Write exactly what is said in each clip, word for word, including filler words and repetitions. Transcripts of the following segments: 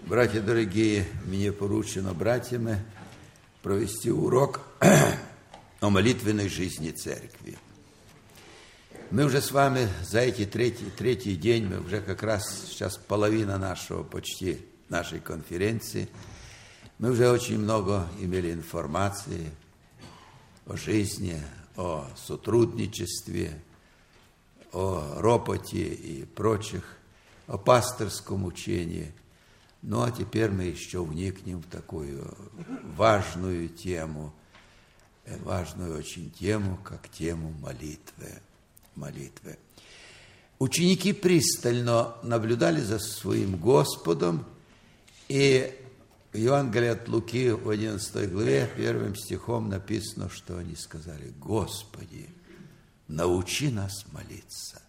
Братья дорогие, мне поручено братьями провести урок о молитвенной жизни церкви. Мы уже с вами за эти третий, третий день, мы уже как раз сейчас половина нашего почти нашей конференции, мы уже очень много имели информации о жизни, о сотрудничестве, о ропоте и прочих, о пасторском учении. Ну, а теперь мы еще вникнем в такую важную тему, важную очень тему, как тему молитвы. молитвы. Ученики пристально наблюдали за своим Господом, и в Евангелии от Луки в одиннадцатой главе первым стихом написано, что они сказали: «Господи, научи нас молиться».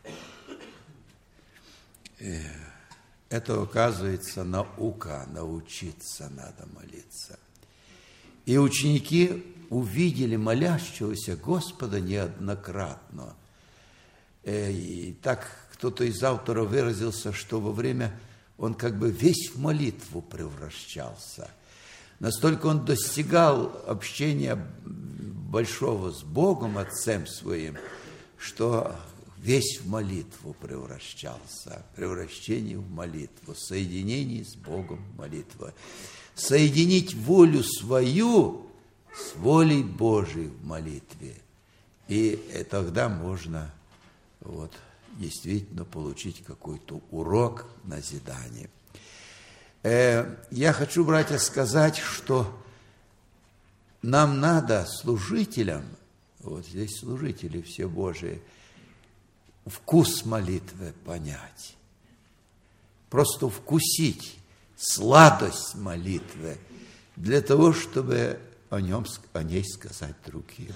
Это, оказывается, наука, научиться надо молиться. И ученики увидели молящегося Господа неоднократно. И так кто-то из авторов выразился, что во время он как бы весь в молитву превращался. Настолько он достигал общения большого с Богом, Отцем Своим, что весь в молитву превращался. Превращение в молитву, соединение с Богом молитва. Соединить волю свою с волей Божией в молитве. И тогда можно вот, действительно получить какой-то урок назидания. Э, я хочу, братья, сказать, что нам надо, служителям, вот здесь служители все Божии, вкус молитвы понять. Просто вкусить сладость молитвы для того, чтобы о нем, о ней сказать другим.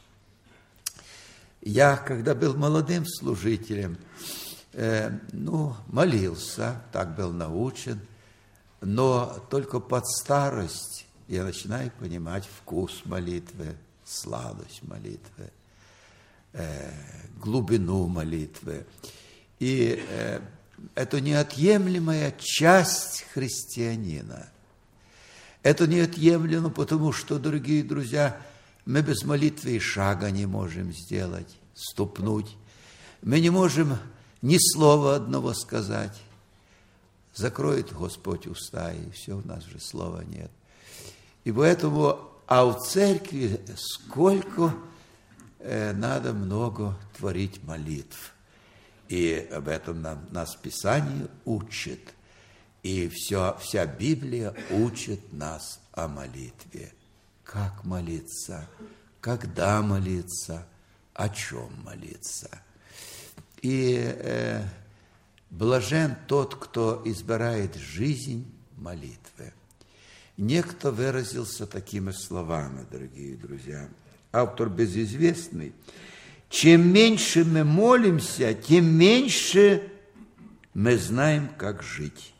Я, когда был молодым служителем, э, ну, молился, так был научен, но только под старость я начинаю понимать вкус молитвы, сладость молитвы, э, глубину молитвы. И э, это неотъемлемая часть христианина. Это неотъемлемо, потому что, дорогие друзья, мы без молитвы и шага не можем сделать, ступнуть. Мы не можем ни слова одного сказать. Закроет Господь уста, и все, у нас же слова нет. И поэтому, а в церкви сколько э, надо много творить молитв. И об этом нам, нас Писание учит. И все, вся Библия учит нас о молитве. Как молиться, когда молиться, о чем молиться. И э, блажен тот, кто избирает жизнь молитвы. Некто выразился такими словами, дорогие друзья. Автор безызвестный. Чем меньше мы молимся, тем меньше мы знаем, как жить.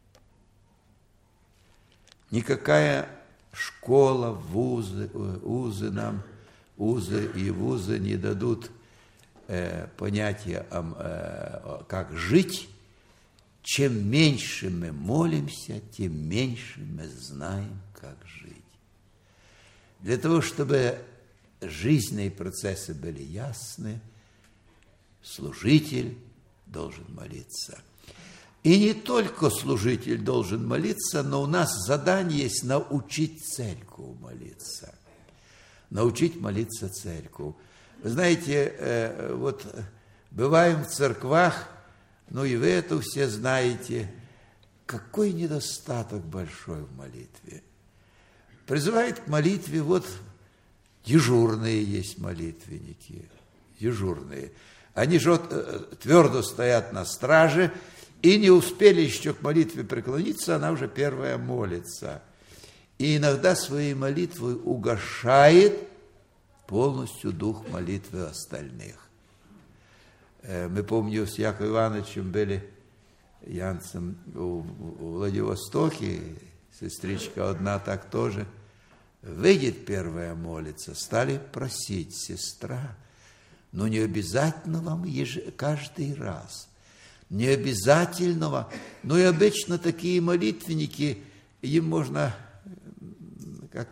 Никакая школа, вузы, вузы нам, вузы и вузы не дадут э, понятия, о, э, как жить. Чем меньше мы молимся, тем меньше мы знаем, как жить. Для того, чтобы жизненные процессы были ясны, служитель должен молиться. И не только служитель должен молиться, но у нас задание есть научить церковь молиться. Научить молиться церковь. Вы знаете, вот бываем в церквах, ну и вы это все знаете, какой недостаток большой в молитве. Призывает к молитве, вот дежурные есть молитвенники, дежурные. Они же вот твердо стоят на страже, и не успели еще к молитве преклониться, она уже первая молится. И иногда своей молитвой угашает полностью дух молитвы остальных. Мы, помню, с Яковом Ивановичем были янцем в Владивостоке, сестричка одна так тоже. Выйдет первая молиться, стали просить: сестра, но не обязательно вам еж... каждый раз. необязательного. Но и обычно такие молитвенники, им можно, как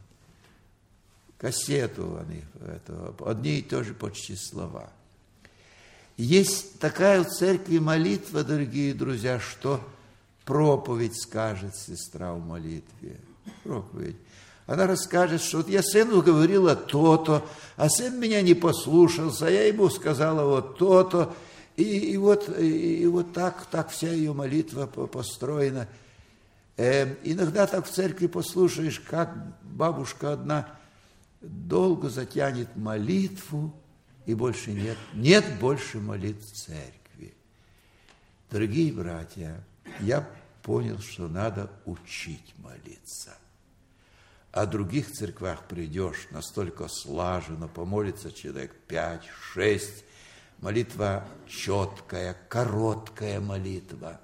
кассету, они, это, одни и то же почти слова. Есть такая в церкви молитва, дорогие друзья, что проповедь скажет сестра в молитве. Проповедь. Она расскажет, что вот я сыну говорила то-то, а сын меня не послушался, я ему сказала вот то-то. И, и, вот, и, и вот так, так вся ее молитва построена. Э, иногда так в церкви послушаешь, как бабушка одна долго затянет молитву, и больше нет, нет больше молитв в церкви. Дорогие братья, я понял, что надо учить молиться. А в других церквях придешь, настолько слаженно, помолится человек пять, шесть, молитва четкая, короткая молитва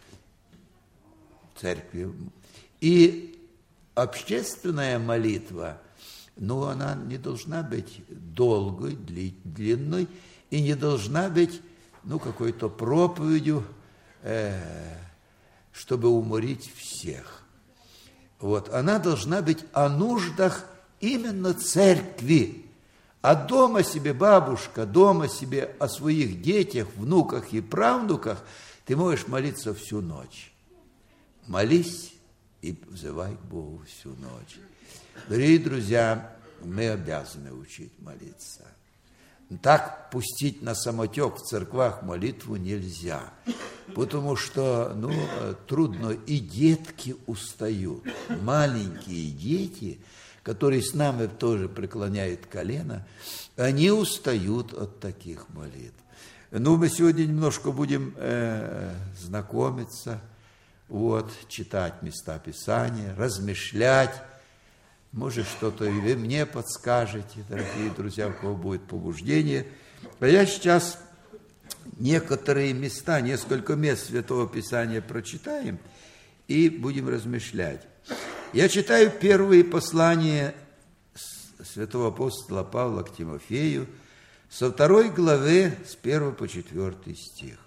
в церкви. И общественная молитва, но она не должна быть долгой, длинной, и не должна быть, ну, какой-то проповедью, э, чтобы уморить всех. Вот, она должна быть о нуждах именно церкви. А дома себе бабушка, дома себе о своих детях, внуках и правнуках ты можешь молиться всю ночь. Молись и взывай к Богу всю ночь. Дорогие друзья, мы обязаны учить молиться. Так пустить на самотек в церквах молитву нельзя, потому что, ну, трудно, и детки устают. Маленькие дети, которые с нами тоже преклоняют колено, они устают от таких молитв. Ну, мы сегодня немножко будем э, знакомиться, вот, читать места Писания, размышлять. Может, что-то и вы мне подскажете, дорогие друзья, у кого будет побуждение. А я сейчас некоторые места, несколько мест Святого Писания прочитаем и будем размышлять. Я читаю первые послания святого апостола Павла к Тимофею со второй главы с первого по четвертый стих.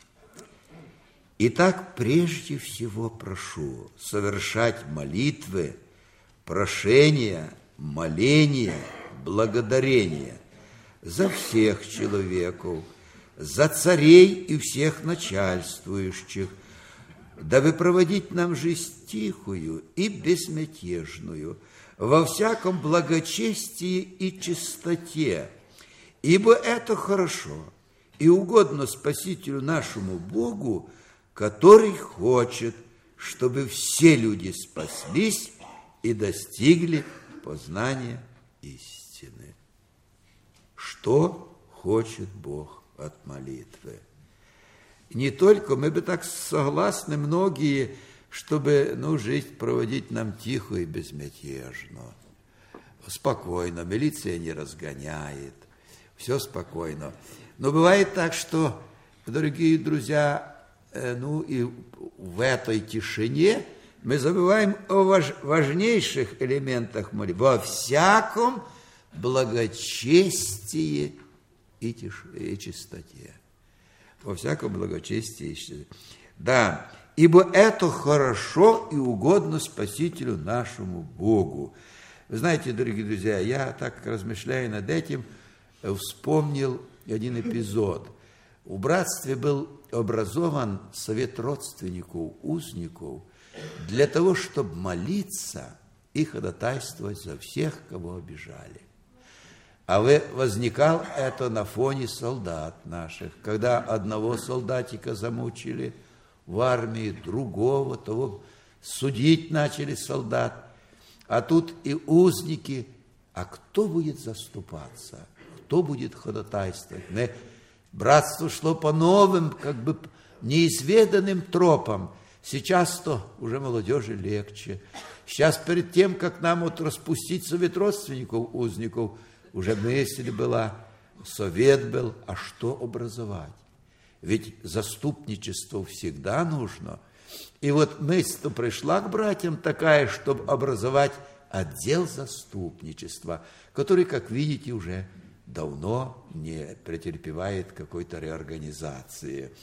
«Итак, прежде всего прошу совершать молитвы, прошения, моления, благодарения за всех человеков, за царей и всех начальствующих, дабы проводить нам жизнь тихую и безмятежную, во всяком благочестии и чистоте, ибо это хорошо и угодно Спасителю нашему Богу, который хочет, чтобы все люди спаслись и достигли познания истины». Что хочет Бог от молитвы? Не только, мы бы так согласны многие, чтобы, ну, жизнь проводить нам тихо и безмятежно, спокойно, милиция не разгоняет, все спокойно. Но бывает так, что, дорогие друзья, ну и в этой тишине мы забываем о важ, важнейших элементах молитвы, во всяком благочестии и, тиш, и чистоте. Во всяком благочестии и чистоте. Да, ибо это хорошо и угодно Спасителю нашему Богу. Вы знаете, дорогие друзья, я так размышляя над этим, вспомнил один эпизод. В братстве был образован совет родственников, узников, для того, чтобы молиться и ходатайствовать за всех, кого обижали. А возникал это на фоне солдат наших, когда одного солдатика замучили в армии, другого, того судить начали солдат. А тут и узники. А кто будет заступаться? Кто будет ходатайствовать? Братство шло по новым, как бы неизведанным тропам. Сейчас-то уже молодежи легче. Сейчас перед тем, как нам вот распустить совет родственников, узников, уже мысль была, совет был, а что образовать? Ведь заступничество всегда нужно. И вот мысль-то пришла к братьям такая, чтобы образовать отдел заступничества, который, как видите, уже давно не претерпевает какой-то реорганизации.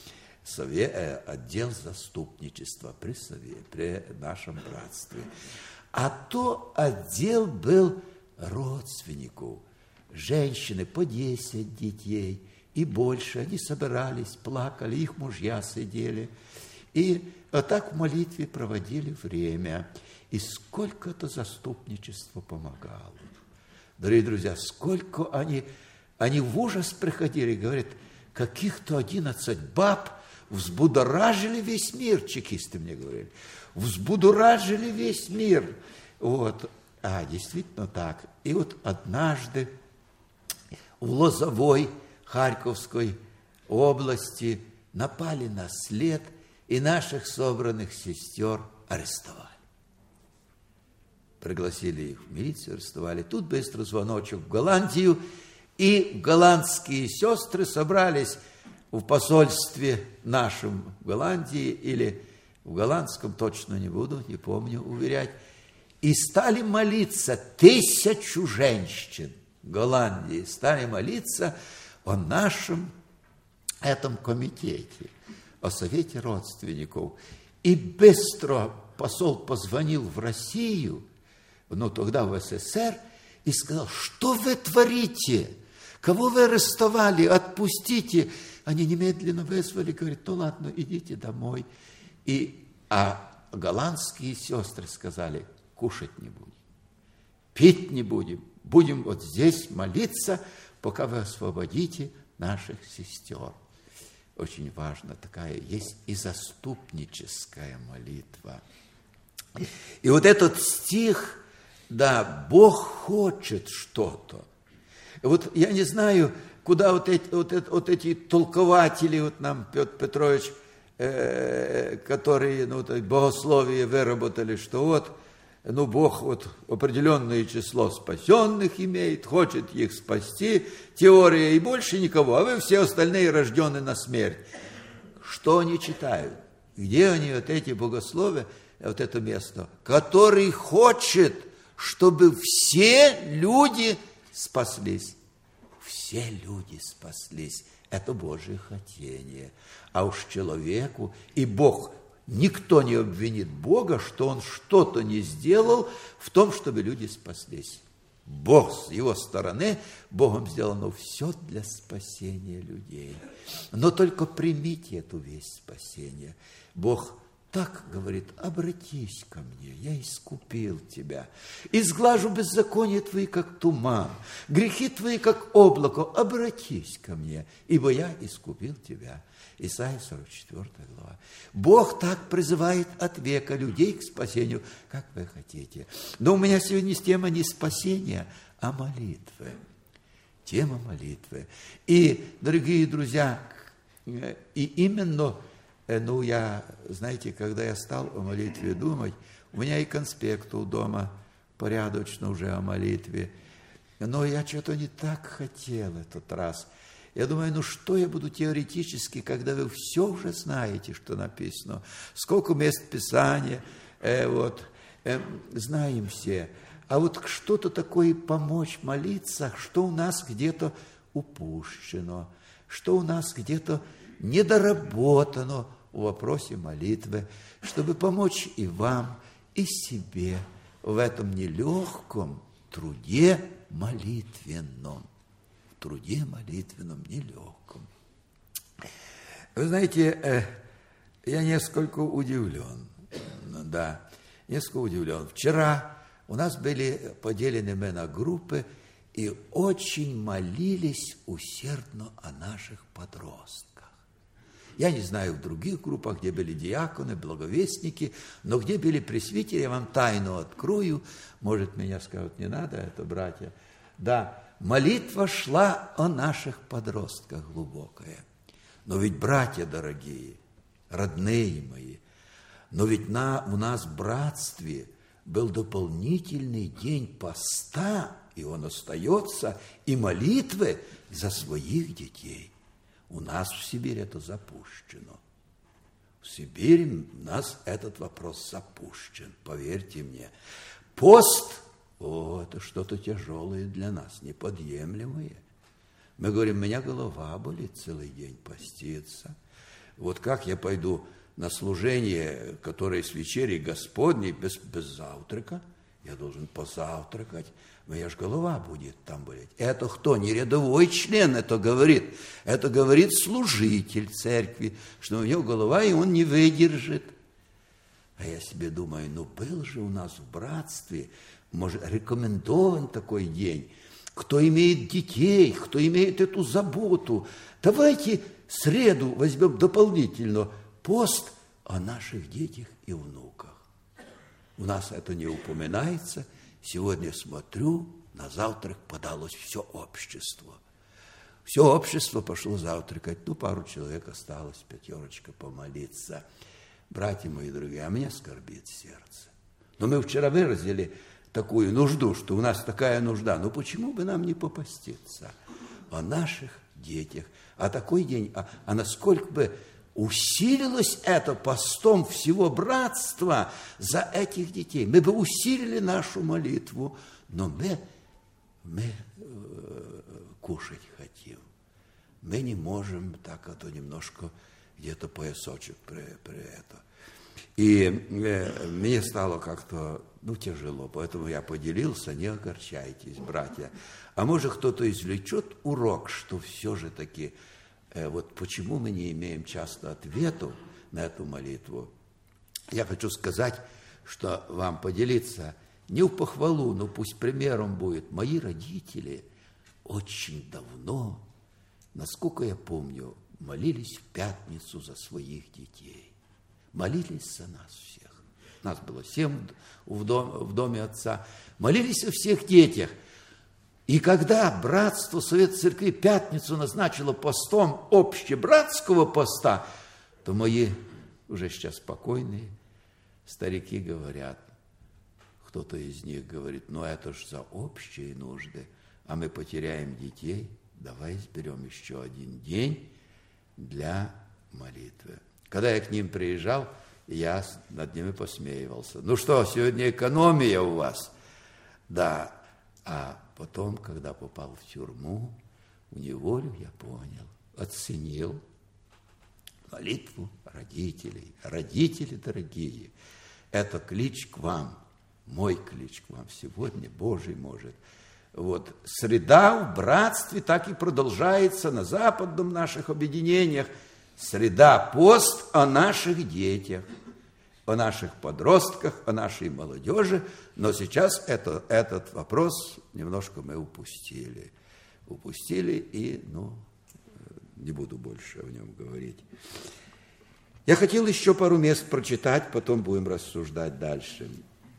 сове, отдел заступничества при сове, при нашем братстве. А то отдел был родственников. Женщины по десять детей и больше. Они собирались, плакали, их мужья сидели. И вот так в молитве проводили время. И сколько это заступничество помогало. Дорогие друзья, сколько они, они в ужас приходили, говорят, каких-то одиннадцать баб взбудоражили весь мир, чекисты мне говорили, взбудоражили весь мир. Вот. А, действительно так. И вот однажды в Лозовой Харьковской области напали на след и наших собранных сестер арестовали. Пригласили их в милицию, арестовали. Тут быстро звоночек в Голландию, и голландские сестры собрались в посольстве нашем в Голландии, или в голландском, точно не буду, не помню, уверять, и стали молиться, тысячу женщин в Голландии стали молиться о нашем этом комитете, о совете родственников. И быстро посол позвонил в Россию, ну, тогда в СССР, и сказал, что вы творите? Кого вы арестовали? Отпустите. Они немедленно вызвали, говорят, ну, ладно, идите домой. И, а голландские сестры сказали, кушать не будем, пить не будем, будем вот здесь молиться, пока вы освободите наших сестер. Очень важно, такая есть и заступническая молитва. И вот этот стих, да, Бог хочет что-то. Вот я не знаю, куда вот эти, вот это, вот эти толкователи, вот нам Петр Петрович, э, которые ну, вот, богословие выработали, что вот, ну, Бог вот определенное число спасенных имеет, хочет их спасти, теория и больше никого, а вы все остальные рождены на смерть. Что они читают? Где они, вот эти богословия, вот это место, который хочет, чтобы все люди спаслись. Все люди спаслись. Это Божье хотение. А уж человеку, и Бог, никто не обвинит Бога, что Он что-то не сделал в том, чтобы люди спаслись. Бог с его стороны, Богом сделано все для спасения людей. Но только примите эту весть спасения. Бог так говорит, обратись ко мне, я искупил тебя, изглажу беззаконие твои, как туман, грехи твои, как облако, обратись ко мне, ибо я искупил тебя. Исайя сорок четвёртая глава. Бог так призывает от века людей к спасению, как вы хотите. Но у меня сегодня тема не спасения, а молитвы. Тема молитвы. И, дорогие друзья, и именно... Ну, я, знаете, когда я стал о молитве думать, у меня и конспект у дома порядочно уже о молитве, но я что-то не так хотел этот раз. Я думаю, ну что я буду теоретически, когда вы все уже знаете, что написано, сколько мест Писания, э, вот, э, знаем все. А вот что-то такое помочь молиться, что у нас где-то упущено, что у нас где-то недоработано в вопросе молитвы, чтобы помочь и вам, и себе в этом нелегком труде молитвенном. В труде молитвенном нелегком. Вы знаете, я несколько удивлен. Да, несколько удивлен. Вчера у нас были поделены мы на группы и очень молились усердно о наших подростках. Я не знаю в других группах, где были диаконы, благовестники, но где были пресвитери, я вам тайну открою. Может, меня скажут, не надо, это братья. Да, молитва шла о наших подростках глубокая. Но ведь, братья дорогие, родные мои, но ведь на, у нас в братстве был дополнительный день поста, и он остается, и молитвы за своих детей. У нас в Сибири это запущено. В Сибири у нас этот вопрос запущен, поверьте мне. Пост, о, это что-то тяжелое для нас, неподъемлемое. Мы говорим, у меня голова болит целый день поститься. Вот как я пойду на служение, которое с вечерей Господней, без, без завтрака? Я должен позавтракать. Моя же голова будет там болеть. Это кто? Не рядовой член это говорит. Это говорит служитель церкви, что у него голова, и он не выдержит. А я себе думаю, ну был же у нас в братстве, может, рекомендован такой день. Кто имеет детей, кто имеет эту заботу. Давайте среду возьмем дополнительно пост о наших детях и внуках. У нас это не упоминается. Сегодня смотрю, на завтрак подалось все общество. Все общество пошло завтракать. Ну, пару человек осталось, пятерочка помолиться. Братья мои дорогие, а мне скорбит сердце. Но мы вчера выразили такую нужду, что у нас такая нужда. Ну, почему бы нам не попаститься о наших детях? А такой день, а, а насколько бы усилилось это постом всего братства за этих детей. Мы бы усилили нашу молитву, но мы, мы э, кушать хотим. Мы не можем так, а то немножко где-то поясочек при, при этом. И э, мне стало как-то, ну, тяжело, поэтому я поделился, не огорчайтесь, братья. А может, кто-то извлечет урок, что все же таки, э, вот почему мы не имеем часто ответов на эту молитву. Я хочу сказать, что вам поделиться, не в похвалу, но пусть примером будет. Мои родители очень давно, насколько я помню, молились в пятницу за своих детей. Молились за нас всех. Нас было семь в доме, в доме отца. Молились о всех детях. И когда братство Совет Церкви пятницу назначило постом общебратского поста, то мои уже сейчас спокойные старики говорят, кто-то из них говорит, ну это ж за общие нужды, а мы потеряем детей, давай изберем еще один день для молитвы. Когда я к ним приезжал, я над ними посмеивался. Ну что, сегодня экономия у вас? Да. А потом, когда попал в тюрьму, в неволю, я понял, оценил молитву родителей. Родители дорогие, это клич к вам, мой клич к вам сегодня, Божий может. Вот, среда в братстве так и продолжается на западном наших объединениях. Среда, пост о наших детях, о наших подростках, о нашей молодежи. Но сейчас это, этот вопрос немножко мы упустили. Упустили и, ну, не буду больше о нем говорить. Я хотел еще пару мест прочитать, потом будем рассуждать дальше.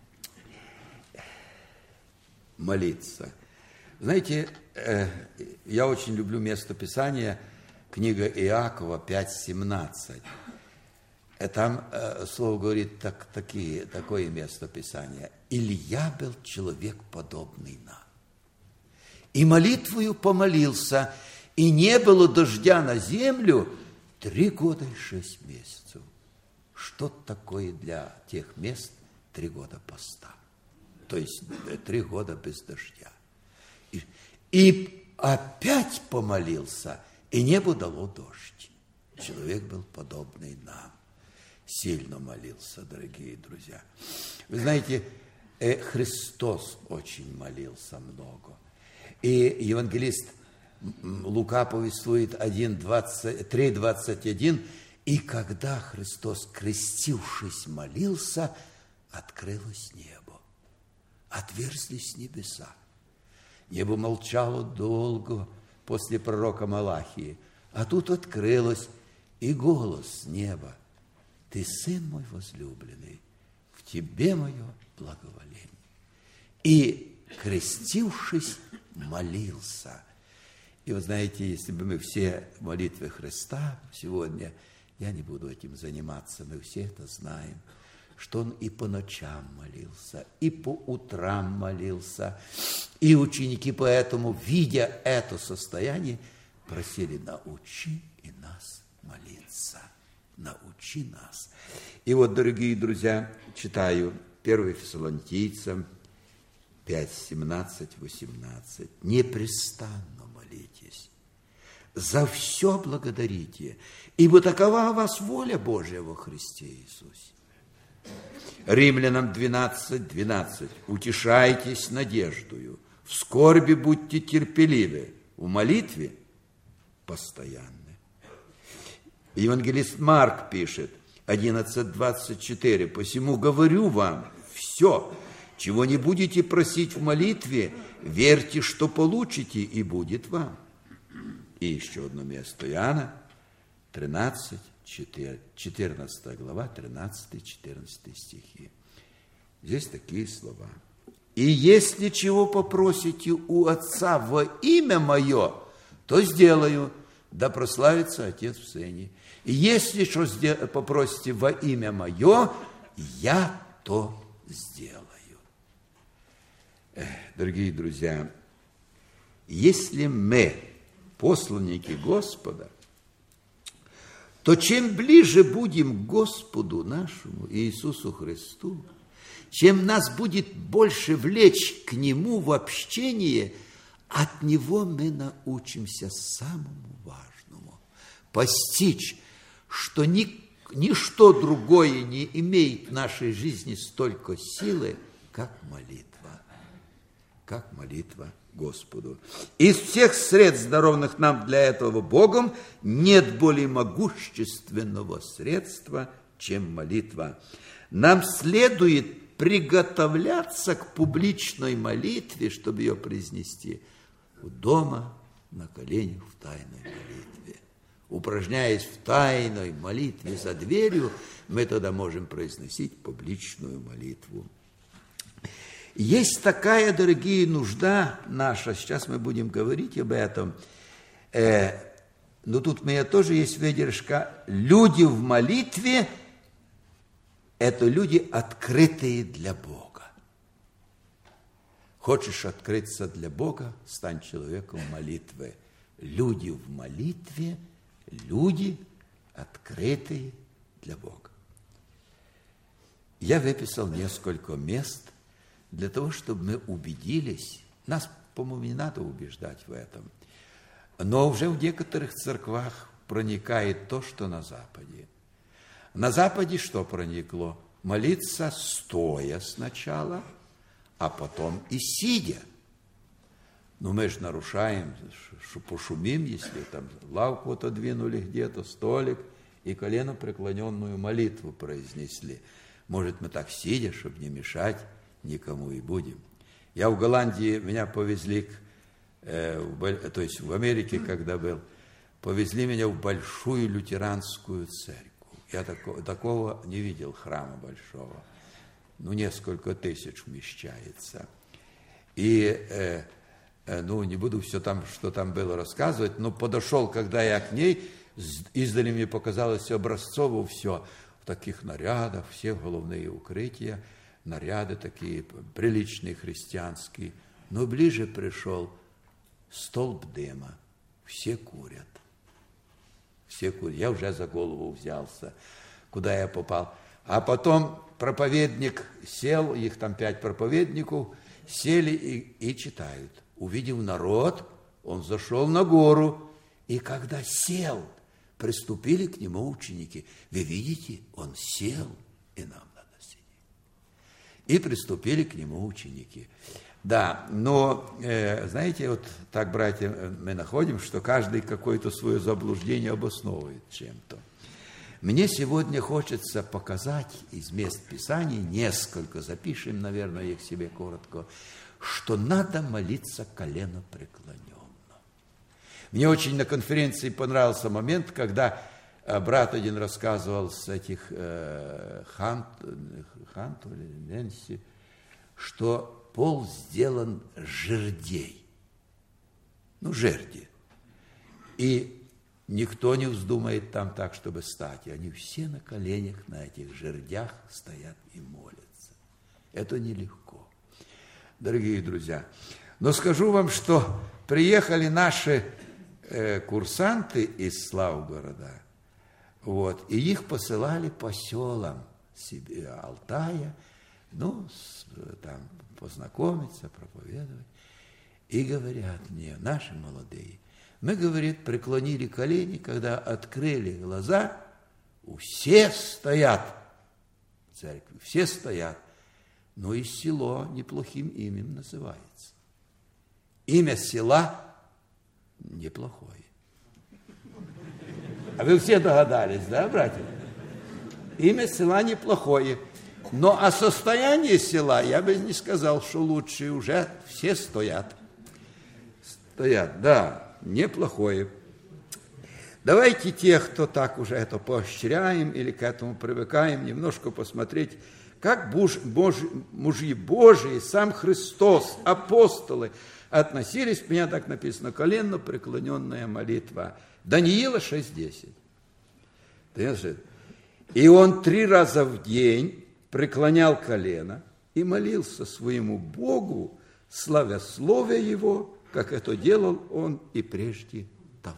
Молиться. Знаете, я очень люблю место Писания, книга Иакова пять семнадцать. Там слово говорит так, такие, такое место Писания. «Илья был человек, подобный нам. И молитвою помолился, и не было дождя на землю три года и шесть месяцев». Что такое для тех мест три года поста? То есть три года без дождя. И, и опять помолился, и небо дало дождь. Человек был подобный нам. Сильно молился, дорогие друзья. Вы знаете, Христос очень молился много. И евангелист Лука повествует три двадцать один. И когда Христос, крестившись, молился, открылось небо, отверзлись небеса. Небо молчало долго после пророка Малахии, а тут открылось, и голос с неба: «Ты, Сын мой возлюбленный, в тебе мое благоволение». И, крестившись, молился. И вы знаете, если бы мы все молитвы Христа сегодня, я не буду этим заниматься, мы все это знаем, что он и по ночам молился, и по утрам молился. И ученики поэтому, видя это состояние, просили: научи и нас молиться. Научи нас. И вот, дорогие друзья, читаю первое Фессалоникийцам пять семнадцать восемнадцать. «Непрестанно молитесь, за все благодарите, ибо такова у вас воля Божья во Христе Иисусе. Римлянам двенадцать, двенадцать. Утешайтесь надеждою, в скорби будьте терпеливы, в молитве постоянны. Евангелист Марк пишет, одиннадцать, двадцать четыре. Посему говорю вам, все, чего не будете просить в молитве, верьте, что получите, и будет вам. И еще одно место. Иоанна тринадцать, четырнадцатая глава, тринадцатый-четырнадцатый стихи. Здесь такие слова. И если чего попросите у Отца во имя Мое, то сделаю, да прославится Отец в Сыне. И если что попросите во имя Мое, я то сделаю. Эх, дорогие друзья, если мы посланники Господа, то чем ближе будем к Господу нашему, Иисусу Христу, чем нас будет больше влечь к Нему в общение, от Него мы научимся самому важному – постичь, что ни, ничто другое не имеет в нашей жизни столько силы, как молитва, как молитва Господу. Из всех средств, дарованных нам для этого Богом, нет более могущественного средства, чем молитва. Нам следует приготовляться к публичной молитве, чтобы ее произнести дома, на коленях в тайной молитве. Упражняясь в тайной молитве за дверью, мы тогда можем произносить публичную молитву. Есть такая, дорогие, нужда наша, сейчас мы будем говорить об этом, э, но тут у меня тоже есть выдержка. Люди в молитве – это люди, открытые для Бога. Хочешь открыться для Бога, стань человеком молитвы. Люди в молитве – люди, открытые для Бога. Я выписал несколько мест для того, чтобы мы убедились. Нас, по-моему, не надо убеждать в этом. Но уже в некоторых церквах проникает то, что на Западе. На Западе что проникло? Молиться стоя сначала, а потом и сидя. Но мы же нарушаем, пошумим, если там лавку отодвинули где-то, столик, и колено преклоненную молитву произнесли. Может, мы так сидя, чтобы не мешать никому и будем. Я в Голландии, меня повезли, к, э, в, то есть в Америке, когда был, повезли меня в большую лютеранскую церковь. Я такого, такого не видел храма большого. Ну, несколько тысяч вмещается. И, э, э, ну, не буду все там, что там было, рассказывать, но подошел, когда я к ней, издали мне показалось образцово все, в таких нарядах, все головные укрытия, наряды такие приличные, христианские. Но ближе пришел столб дыма. Все курят. Все курят. Я уже за голову взялся, куда я попал. А потом проповедник сел, их там пять проповедников, сели и, и читают. Увидев народ, он зашел на гору. И когда сел, приступили к нему ученики. Вы видите, он сел, и нам И приступили к нему ученики. Да, но, э, знаете, вот так, братья, мы находим, что каждый какое-то свое заблуждение обосновывает чем-то. Мне сегодня хочется показать из мест Писаний несколько, запишем, наверное, их себе коротко, что надо молиться коленопреклоненно. Мне очень на конференции понравился момент, когда брат один рассказывал с этих э, Хант, Ханту или Нэнси, что пол сделан жердей. Ну, жерди. И никто не вздумает там так, чтобы стать. И они все на коленях на этих жердях стоят и молятся. Это нелегко, дорогие друзья. Но скажу вам, что приехали наши э, курсанты из Славгорода, вот, и их посылали по селам себе, Алтая, ну, с, там, познакомиться, проповедовать. И говорят мне, наши молодые, Мы, говорит, преклонили колени, когда открыли глаза, все стоят в церкви, все стоят. Но и село неплохим именем называется. Имя села неплохое. А вы все догадались, да, братья? Имя села неплохое. Но о состоянии села я бы не сказал, что лучше. Уже все стоят. Стоят, да, неплохое. Давайте тех, кто так уже это поощряем или к этому привыкаем, немножко посмотреть, как Божь, Божь, мужьи Божии, сам Христос, апостолы относились, у меня так написано, коленно преклоненная молитва. Даниила шесть десять. И он три раза в день преклонял колено и молился своему Богу, славясловя его, как это делал он и прежде того.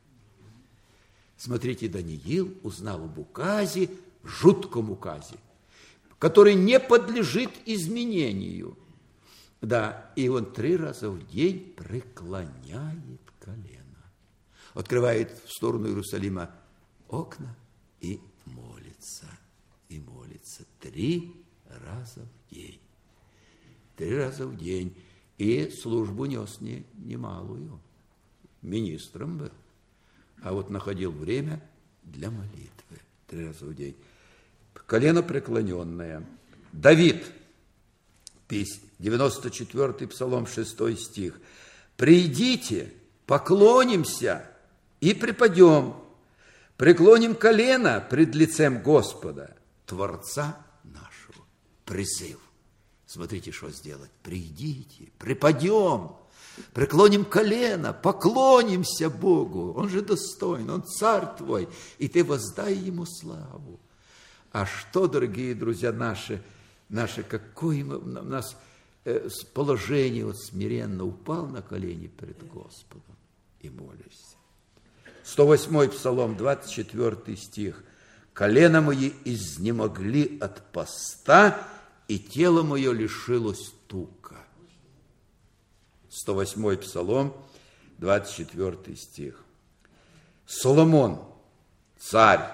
Смотрите, Даниил узнал об указе, жутком указе, который не подлежит изменению. Да, и он три раза в день преклоняет колено. Открывает в сторону Иерусалима окна и молится. И молится три раза в день. Три раза в день. И службу нес не, немалую. Министром был. А вот находил время для молитвы. Три раза в день. Колено преклоненное. Давид, девяносто четвёртый Псалом, шестой стих. «Придите, поклонимся и припадем, преклоним колено пред лицем Господа, Творца нашего». Призыв. Смотрите, что сделать. Придите, припадем, преклоним колено, поклонимся Богу. Он же достоин, Он царь твой, и ты воздай Ему славу. А что, дорогие друзья наши, наше, какое у нас положение вот смиренно упал на колени перед Господом и молишься. сто восьмой Псалом, двадцать четвёртый стих. «Колено мои изнемогли от поста, и тело мое лишилось тука». сто восьмой Псалом, двадцать четвёртый стих. Соломон, царь,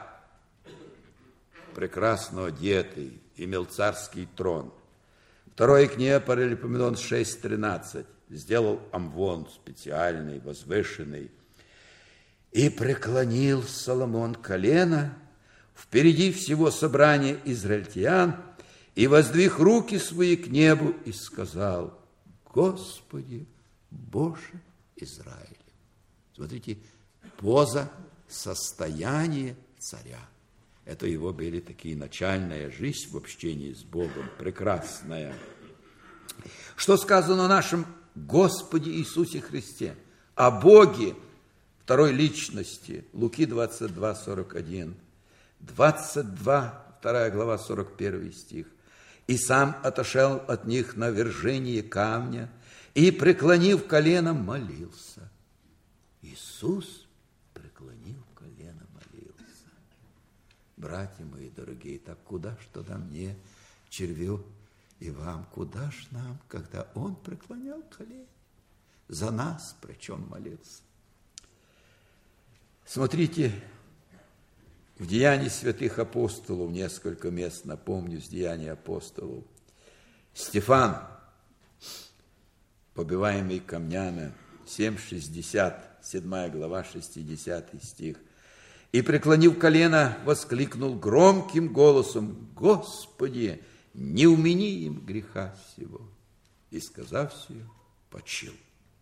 прекрасно одетый, имел царский трон. Второе книга Паралипоменон шесть тринадцать. Сделал амвон специальный, возвышенный. «И преклонил Соломон колено впереди всего собрания израильтян, и воздвиг руки свои к небу, и сказал: Господи, Боже Израиля». Смотрите, поза, состояние царя. Это его были такие начальная жизнь в общении с Богом, прекрасная. Что сказано о нашем Господе Иисусе Христе, о Боге второй личности, Луки двадцать два сорок один, двадцать два, вторая глава, сорок первый стих. «И сам отошел от них на вержение камня, и, преклонив колено, молился». Иисус преклонил колено, молился. Братья мои дорогие, так куда ж тогда мне, червю, и вам, куда ж нам, когда Он преклонял колени? За нас, причем молился. Смотрите, в Деянии святых апостолов, несколько мест напомню с Деяний апостолов. Стефан, побиваемый камнями, семь шестьдесят, седьмая глава, шестидесятый стих. «И, преклонив колено, воскликнул громким голосом: Господи, не умени им греха сего. И, сказав сие, почил».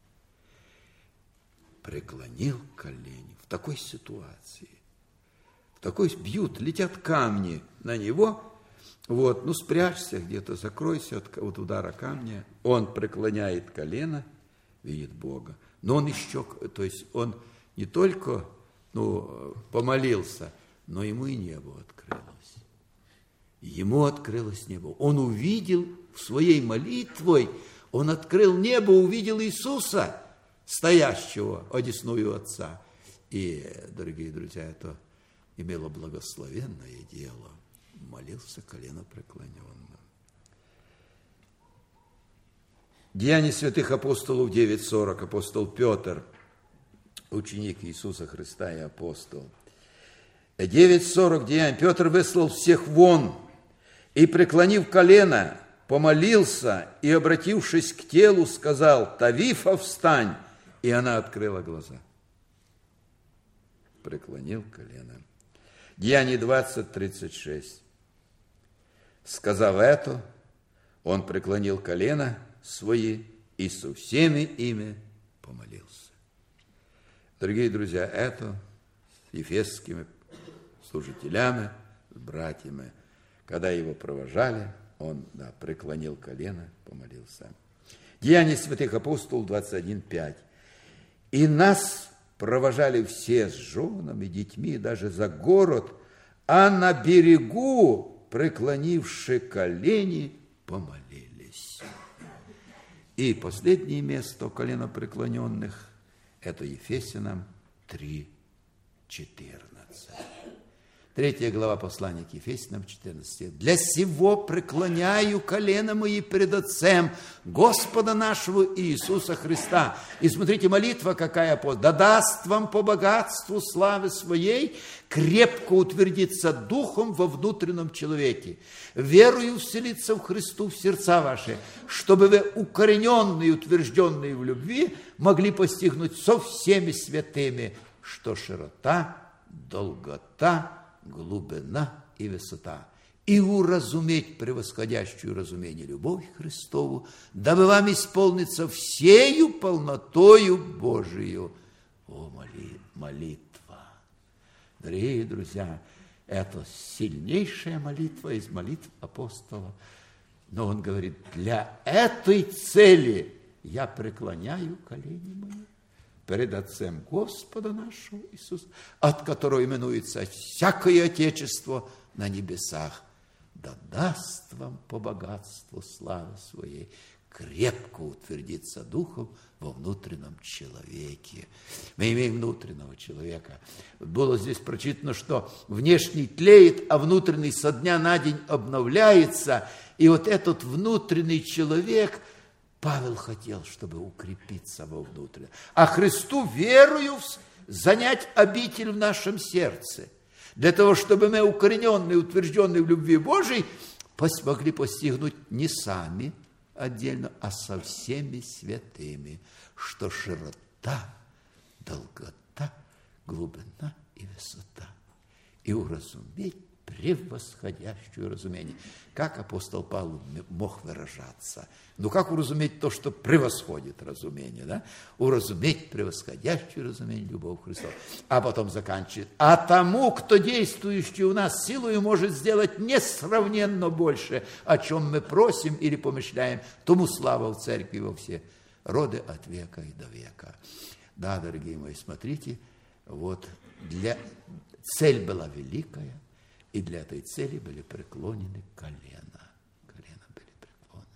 Преклонил колени в такой ситуации. В такой бьют, летят камни на него. Вот, ну спрячься где-то, закройся от, от удара камня. Он преклоняет колено, видит Бога. Но он еще, то есть он не только ну, помолился, но ему и небо открылось. Ему открылось небо. Он увидел в своей молитвой, он открыл небо, увидел Иисуса, стоящего одесную Отца. И, дорогие друзья, это имело благословенное дело. Молился колено преклоненно. Деяния святых апостолов девять сорок. Апостол Петр, ученик Иисуса Христа и апостол. девять сорок Деяний. Петр выслал всех вон и, преклонив колено, помолился и, обратившись к телу, сказал: «Тавифа, встань!» И она открыла глаза. Преклонил колено. Деяния двадцать тридцать шесть. Сказав это, он преклонил колено свои и со всеми ими помолился. Дорогие друзья, это с ефесскими служителями, с братьями, когда его провожали, он, да, преклонил колено, помолился. Деяния святых апостолов двадцать один пять. И нас провожали все с женами, детьми, даже за город, а на берегу, преклонивши колени, помолились. И последнее место коленопреклоненных – это Ефесянам три четырнадцать. Третья глава послания к Ефесянам четырнадцать. «Для сего преклоняю колено мои пред Отцем Господа нашего Иисуса Христа». И смотрите, молитва какая апостол. «Да даст вам по богатству славы своей крепко утвердиться духом во внутреннем человеке, верою вселиться в Христу в сердца ваши, чтобы вы, укорененные и утвержденные в любви, могли постигнуть со всеми святыми, что широта, долгота, глубина и высота, и уразуметь превосходящую разумение любовь Христову, дабы вам исполниться всею полнотою Божию». О, моли, молитва! Дорогие друзья, это сильнейшая молитва из молитв апостола. Но он говорит: для этой цели я преклоняю колени мои перед Отцем Господа нашего Иисуса, от которого именуется всякое Отечество на небесах, да даст вам по богатству славы своей крепко утвердиться духом во внутреннем человеке. Мы имеем внутреннего человека. Было здесь прочитано, что внешний тлеет, а внутренний со дня на день обновляется. И вот этот внутренний человек Павел хотел, чтобы укрепиться во внутреннем. А Христу верою занять обитель в нашем сердце. Для того, чтобы мы, укорененные, утвержденные в любви Божией, смогли постигнуть не сами отдельно, а со всеми святыми, что широта, долгота, глубина и высота. И уразуметь превосходящее разумение. Как апостол Павел мог выражаться? Ну, как уразуметь то, что превосходит разумение, да? Уразуметь превосходящее разумение любовь Христова. А потом заканчивает: а тому, кто действующий у нас силою может сделать несравненно больше, о чем мы просим или помышляем, тому слава в церкви во все роды от века и до века. Да, дорогие мои, смотрите, вот для... цель была великая, и для этой цели были преклонены колена. Колена были преклонены.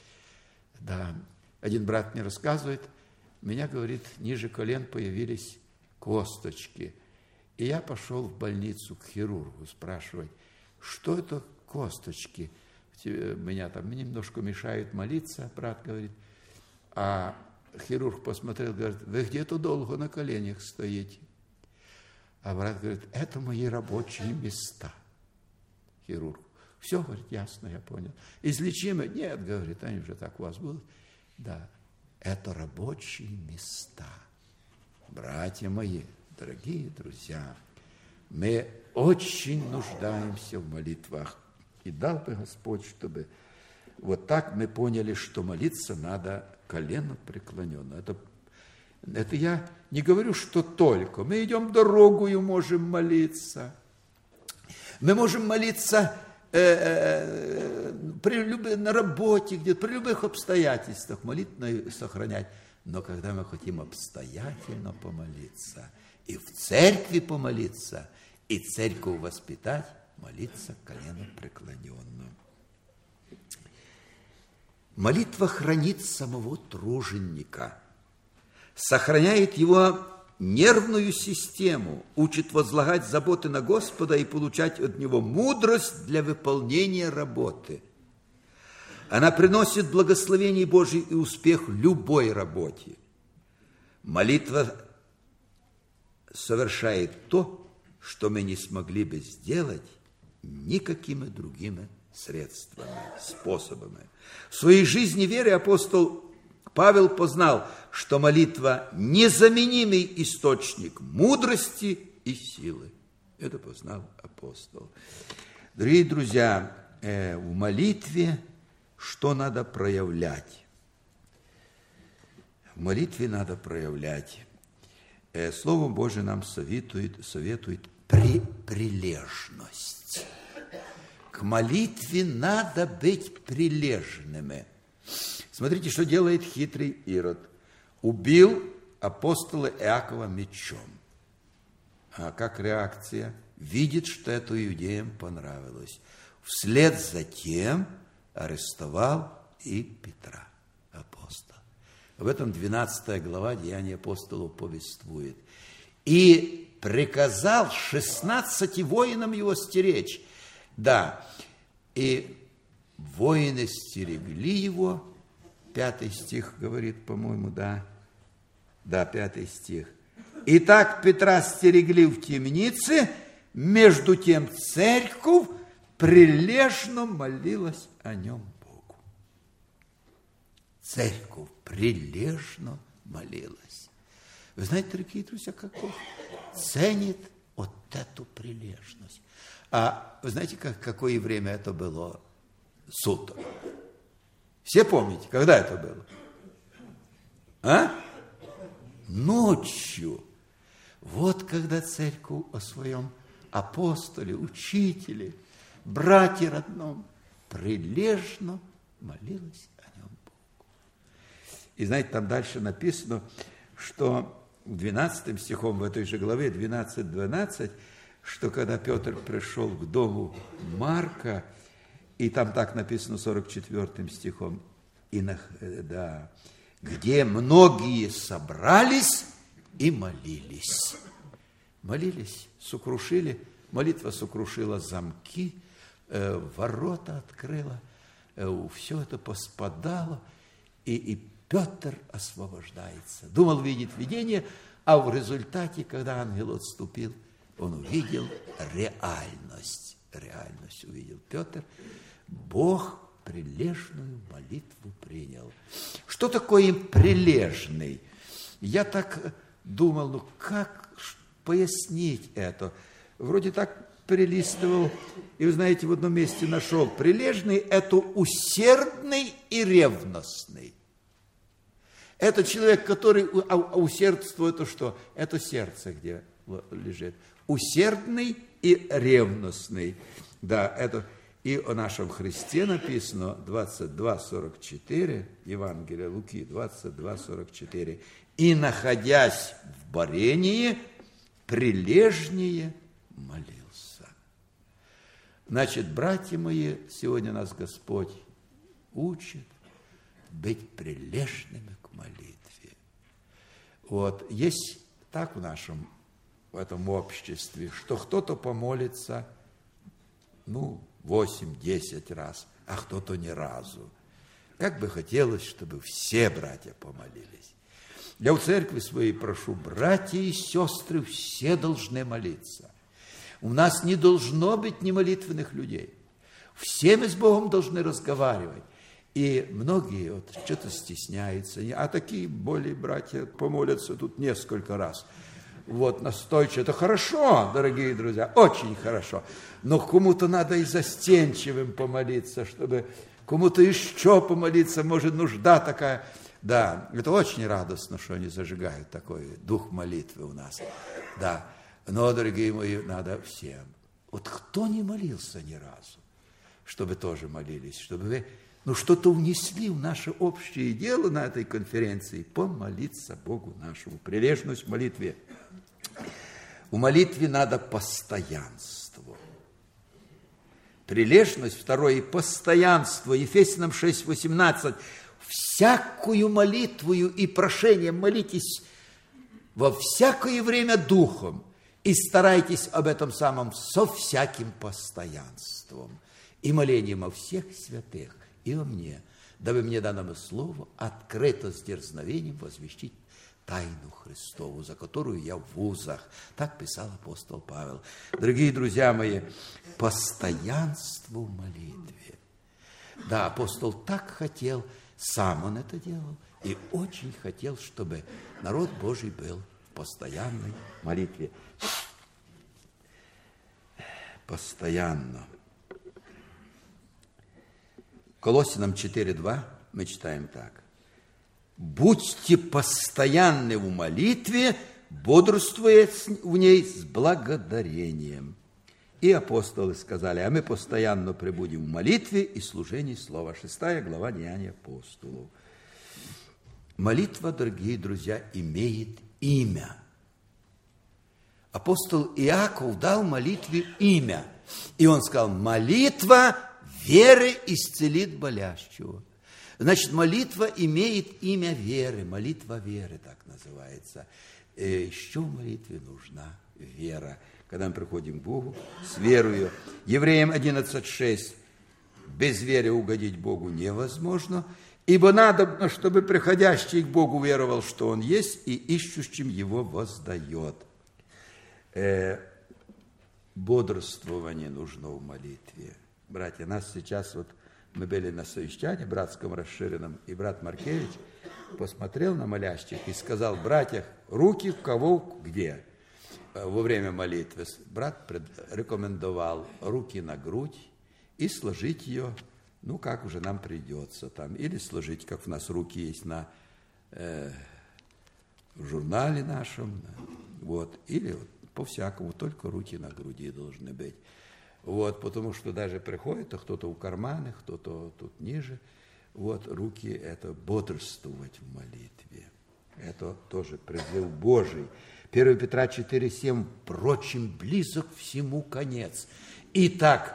Да, один брат мне рассказывает, у меня, говорит, ниже колен появились косточки. И я пошел в больницу к хирургу спрашивать, что это косточки? Меня там немножко мешают молиться, брат говорит. А хирург посмотрел, говорит: вы где-то долго на коленях стоите. А брат говорит: это мои рабочие места. Хирург: все, говорит, ясно, я понял. Излечимы? Нет, говорит, они уже так у вас будут. Да, это рабочие места. Братья мои, дорогие друзья, мы очень нуждаемся в молитвах. И дал бы Господь, чтобы вот так мы поняли, что молиться надо колено преклоненно. Это Это я не говорю, что только. Мы идем дорогою, можем молиться. Мы можем молиться э, э, при люб... на работе, где-то, при любых обстоятельствах, молитву сохранять. Но когда мы хотим обстоятельно помолиться, и в церкви помолиться, и церковь воспитать, молиться колено преклоненно. Молитва хранит самого труженика, сохраняет его нервную систему, учит возлагать заботы на Господа и получать от Него мудрость для выполнения работы. Она приносит благословение Божие и успех любой работе. Молитва совершает то, что мы не смогли бы сделать никакими другими средствами, способами. В своей жизни веры апостол Павел познал, что молитва – незаменимый источник мудрости и силы. Это познал апостол. Дорогие друзья, в молитве что надо проявлять? В молитве надо проявлять. Слово Божие нам советует, советует при, прилежность. К молитве надо быть прилежными. Смотрите, что делает хитрый Ирод. Убил апостола Иакова мечом. А как реакция? Видит, что это иудеям понравилось. Вслед за тем арестовал и Петра, апостола. Об этом двенадцатая глава Деяний апостолов повествует. И приказал шестнадцати воинам его стеречь. Да, и воины стерегли его. Пятый стих говорит, по-моему, да. Да, пятый стих. Итак, Петра стерегли в темнице, между тем церковь прилежно молилась о нем Богу. Церковь прилежно молилась. Вы знаете, дорогие друзья, как Бог ценит вот эту прилежность. А вы знаете, как, какое время это было суток? Все помните, когда это было? А? Ночью. Вот когда церковь о своем апостоле, учителе, брате родном прилежно молилась о нем Богу. И знаете, там дальше написано, что двенадцатым стихом в этой же главе, двенадцать двенадцать, что когда Петр пришел к дому Марка, и там так написано сорок четвёртым стихом, и на, да, где многие собрались и молились. Молились, сокрушили, молитва сокрушила замки, э, ворота открыла, э, все это поспадало, и, и Петр освобождается. Думал видеть видение, а в результате, когда ангел отступил, он увидел реальность. Реальность увидел Петр. Бог прилежную молитву принял. Что такое прилежный? Я так думал, ну как пояснить это? Вроде так перелистывал, и вы знаете, в одном месте нашел. Прилежный – это усердный и ревностный. Это человек, который усердствует, это что? Это сердце, где лежит. Усердный и ревностный. Да, это... И о нашем Христе написано двадцать два сорок четыре, Евангелие Луки двадцать два сорок четыре. И, находясь в борении, прилежнее молился. Значит, братья мои, сегодня нас Господь учит быть прилежными к молитве. Вот, есть так в нашем, в этом обществе, что кто-то помолится, ну, восемь-десять раз, а кто-то ни разу. Как бы хотелось, чтобы все братья помолились. Я в церкви своей прошу, братья и сестры, все должны молиться. У нас не должно быть немолитвенных людей. Все мы с Богом должны разговаривать. И многие вот что-то стесняются, а такие более братья помолятся тут несколько раз. Вот, настойчиво. Это хорошо, дорогие друзья, очень хорошо. Но кому-то надо и застенчивым помолиться, чтобы кому-то еще помолиться, может, нужда такая. Да, это очень радостно, что они зажигают такой дух молитвы у нас. Да, но, дорогие мои, надо всем. Вот кто не молился ни разу, чтобы тоже молились, чтобы вы, ну, что-то внесли в наше общее дело на этой конференции, помолиться Богу нашему. Прилежность в молитве. В молитве надо постоянство. Прилежность, второе, постоянство. Ефесянам шесть восемнадцать. Всякую молитвою и прошением молитесь во всякое время духом и старайтесь об этом самом со всяким постоянством и молением о всех святых и о мне, дабы мне данному слову открыто с дерзновением возвестить тайну Христову, за которую я в вузах. Так писал апостол Павел. Дорогие друзья мои, постоянство в молитве. Да, апостол так хотел, сам он это делал, и очень хотел, чтобы народ Божий был в постоянной молитве. Постоянно. Колоссянам четыре два мы читаем так. «Будьте постоянны в молитве, бодрствуя в ней с благодарением». И апостолы сказали, а мы постоянно пребудем в молитве и служении слова. Шестая глава Деяний апостолов. Молитва, дорогие друзья, имеет имя. Апостол Иаков дал молитве имя. И он сказал, молитва веры исцелит болящего. Значит, молитва имеет имя веры. Молитва веры так называется. И еще в молитве нужна вера. Когда мы приходим к Богу с верою. Евреям одиннадцать шесть. Без веры угодить Богу невозможно, ибо надо, чтобы приходящий к Богу веровал, что Он есть, и ищущим Его воздает. Э, бодрствование нужно в молитве. Братья, нас сейчас, вот мы были на совещании братском расширенном, и брат Маркевич посмотрел на молящих и сказал, братья, руки в кого где? Во время молитвы брат рекомендовал руки на грудь и сложить ее, ну, как уже нам придется там, или сложить, как у нас руки есть на э, в журнале нашем, вот, или вот, по-всякому, только руки на груди должны быть. Вот, потому что даже приходит, а кто-то у кармана, кто-то тут ниже, вот, руки – это бодрствовать в молитве. Это тоже призыв Божий. первое Петра четыре семь, впрочем, близок всему конец. Итак,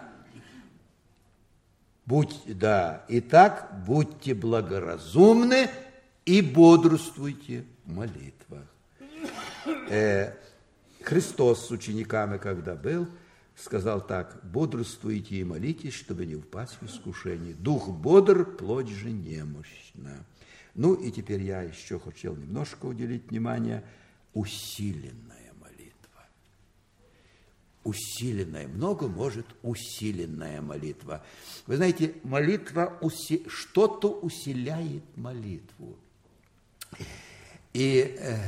будь, да, итак, будьте благоразумны и бодрствуйте в молитвах. Э, Христос с учениками, когда был, сказал так, бодрствуйте и молитесь, чтобы не упасть в искушение. Дух бодр, плоть же немощна. Ну и теперь я еще хотел немножко уделить внимание. Усиленная молитва. Усиленная. Много может усиленная молитва. Вы знаете, молитва, уси... что-то усиляет молитву. И э,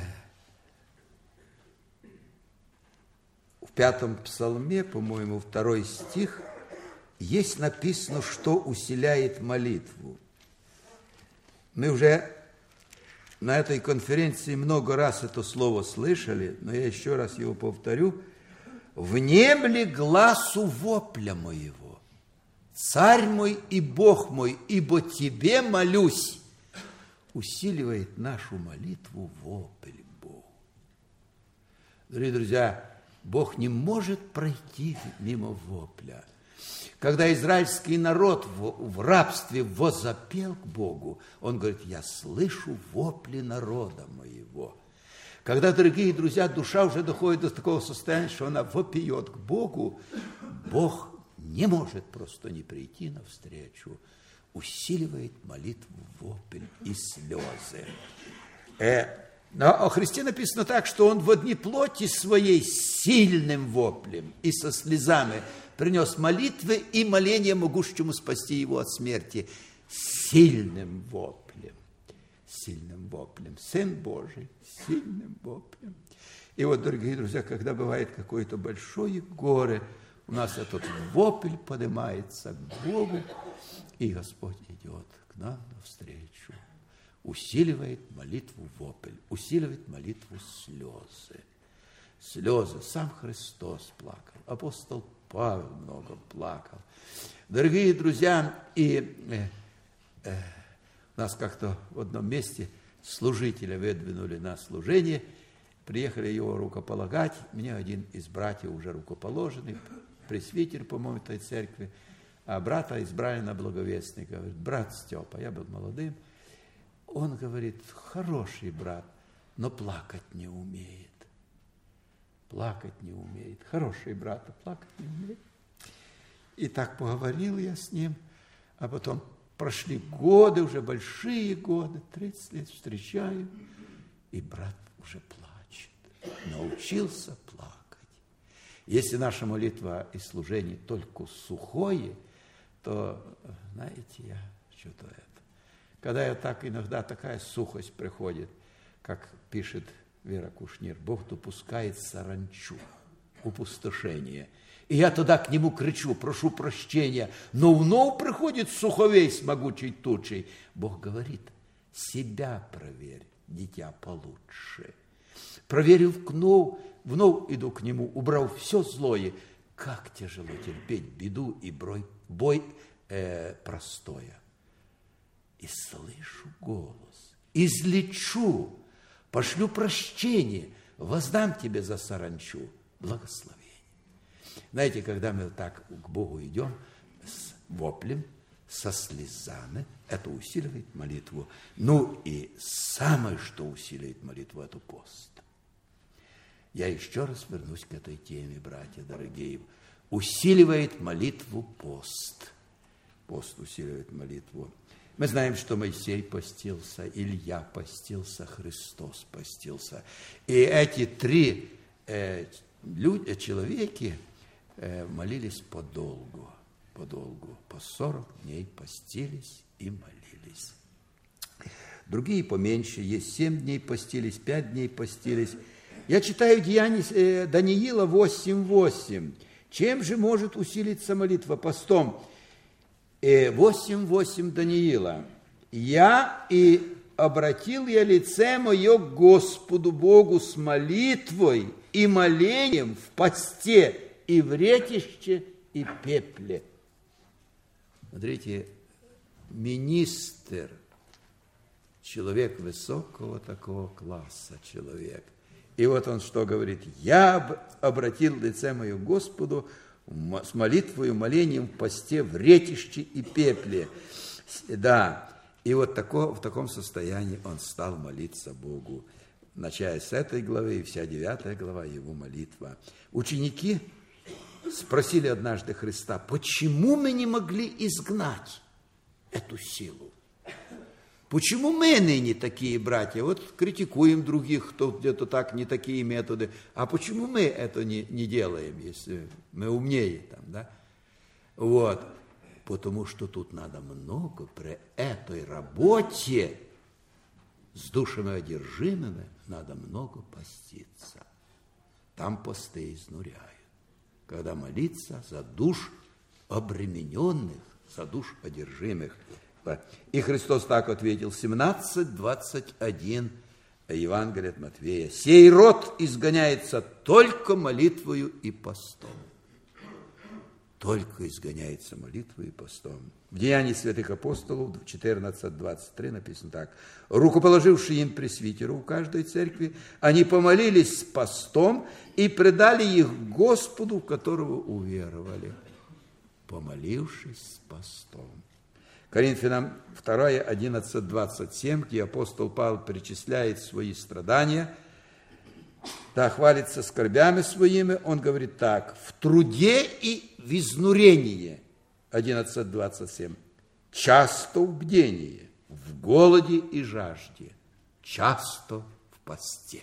в пятом псалме, по-моему, второй стих, есть написано, что усиляет молитву. Мы уже на этой конференции много раз это слово слышали, но я еще раз его повторю. «Внемли гласу вопля моего, царь мой и Бог мой, ибо тебе молюсь». Усиливает нашу молитву вопль Богу. Дорогие друзья, Бог не может пройти мимо вопля. Когда израильский народ в, в рабстве возопел к Богу, он говорит, я слышу вопли народа моего. Когда, дорогие друзья, душа уже доходит до такого состояния, что она вопиет к Богу, Бог не может просто не прийти навстречу. Усиливает молитву вопль и слезы. Э, но о Христе написано так, что Он в одни плоти своей сильным воплем и со слезами принес молитвы и моление могущему спасти его от смерти. Сильным воплем. Сильным воплем. Сын Божий. Сильным воплем. И вот, дорогие друзья, когда бывает какое-то большое горе, у нас этот вопль поднимается к Богу, и Господь идет к нам навстречу. Усиливает молитву вопль. Усиливает молитву слезы. Слезы. Сам Христос плакал. Апостол Павел много плакал. Дорогие друзья, и э, э, нас как-то в одном месте служителя выдвинули на служение, приехали его рукополагать. Мне один из братьев уже рукоположенный, пресвитер, по-моему, этой церкви, а брата избрали на благовестника. Говорит, брат Степа, я был молодым, он говорит, хороший брат, но плакать не умеет. Плакать не умеет. Хороший брат, а плакать не умеет. И так поговорил я с ним, а потом прошли годы, уже большие годы, тридцать лет встречаю. и брат уже плачет, научился плакать. Если наша молитва и служение только сухое, то, знаете, я что-то это. Когда я так, иногда такая сухость приходит, как пишет Вера Кушнир, Бог допускает саранчу, опустошение. И я тогда к нему кричу, прошу прощения, но вновь приходит суховей с могучей тучей. Бог говорит, себя проверь, дитя, получше. Проверив вновь, вновь иду к нему, убрав все злое. Как тяжело терпеть беду и бой, бой э, простое. И слышу голос, излечу, пошлю прощение, воздам тебе за саранчу благословение. Знаете, когда мы так к Богу идем с воплем, со слезами, это усиливает молитву. Ну и самое, что усиливает молитву, это пост. Я еще раз вернусь к этой теме, братья дорогие. Усиливает молитву пост. Пост усиливает молитву. Мы знаем, что Моисей постился, Илья постился, Христос постился. И эти три э, люди, человеки э, молились подолгу, подолгу. По сорок дней постились и молились. Другие поменьше, есть семь дней постились, пять дней постились. Я читаю Деяния э, Даниила восемь восемь. Чем же может усилиться молитва постом? восемь восемь Даниила. «Я и обратил я лице мое к Господу Богу с молитвой и молением в посте и в ретище и пепле». Смотрите, министр, человек высокого такого класса, человек. И вот он что говорит? «Я обратил лице мое к Господу с молитвою, молением в посте, в ретище и пепле». Да, и вот тако, в таком состоянии он стал молиться Богу. Начиная с этой главы и вся девятая глава его молитва. Ученики спросили однажды Христа, почему мы не могли изгнать эту силу? Почему мы ныне такие, братья? Вот критикуем других, кто где-то так, не такие методы. А почему мы это не, не делаем, если мы умнее там, да? Вот. Потому что тут надо много при этой работе с душами одержимыми, надо много поститься. Там посты изнуряют. Когда молиться за душ обремененных, за душ одержимых. И Христос так ответил, семнадцать двадцать один, Евангелие от Матфея. «Сей род изгоняется только молитвою и постом». Только изгоняется молитвой и постом. В Деянии святых апостолов четырнадцать двадцать три написано так. «Рукоположивши им пресвитеру в каждой церкви, они помолились с постом и предали их Господу, в которого уверовали». Помолившись с постом. Коринфянам два, одиннадцать двадцать семь, где апостол Павел перечисляет свои страдания, да, хвалится скорбями своими, он говорит так, в труде и в изнурении, одиннадцать двадцать семь, часто в бдении, в голоде и жажде, часто в посте.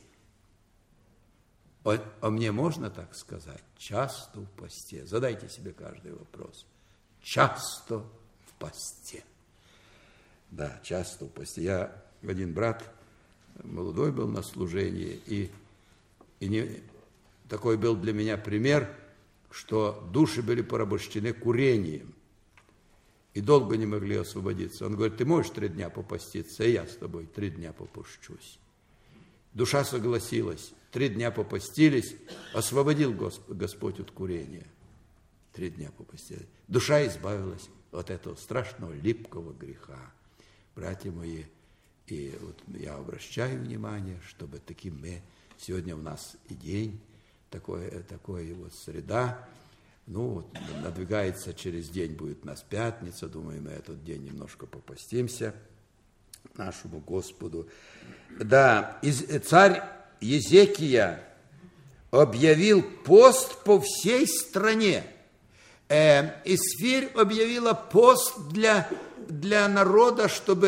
А, а мне можно так сказать? Часто в посте. Задайте себе каждый вопрос. Часто в посте. Да, часто в посте. Я, один брат, молодой был на служении, и, и не, такой был для меня пример, что души были порабощены курением, и долго не могли освободиться. Он говорит, ты можешь три дня попаститься, и я с тобой три дня попущусь. Душа согласилась, три дня попастились, освободил Господь, Господь от курения. Три дня попастились. Душа избавилась от этого страшного липкого греха. Братья мои, и вот я обращаю внимание, чтобы таким мы, сегодня у нас и день, такой, такой вот среда, ну вот надвигается через день, будет у нас пятница, думаю, мы этот день немножко попастимся нашему Господу. Да, царь Езекия объявил пост по всей стране. Э, Исфирь объявила пост для, для народа, чтобы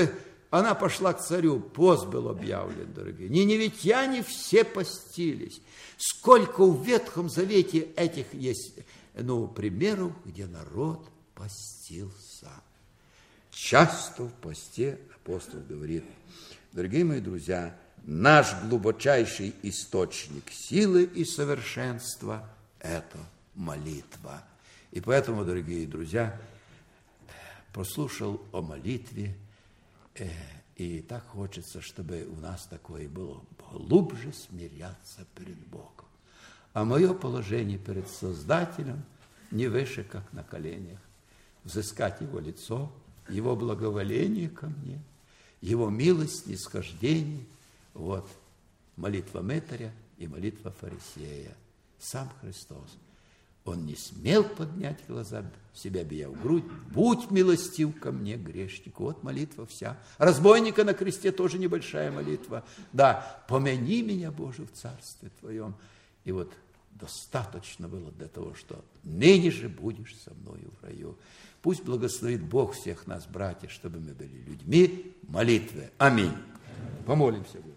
Она пошла к царю, пост был объявлен, дорогие. Ниневитяне все постились. Сколько в Ветхом Завете этих есть, ну, примеров, где народ постился. Часто в посте апостол говорит: дорогие мои друзья, наш глубочайший источник силы и совершенства – это молитва. И поэтому, дорогие друзья, послушал о молитве, и так хочется, чтобы у нас такое было: глубже смиряться перед Богом. А мое положение перед Создателем не выше, как на коленях. Взыскать Его лицо, Его благоволение ко мне, Его милость, снисхождение. Вот молитва мытаря и молитва фарисея. Сам Христос. Он не смел поднять глаза, себя бия в грудь. Будь милостив ко мне, грешнику. Вот молитва вся. Разбойника на кресте тоже небольшая молитва. Да, помяни меня, Боже, в Царстве Твоем. И вот достаточно было для того, что ныне же будешь со мною в раю. Пусть благословит Бог всех нас, братья, чтобы мы были людьми молитвы. Аминь. Помолимся, Господи.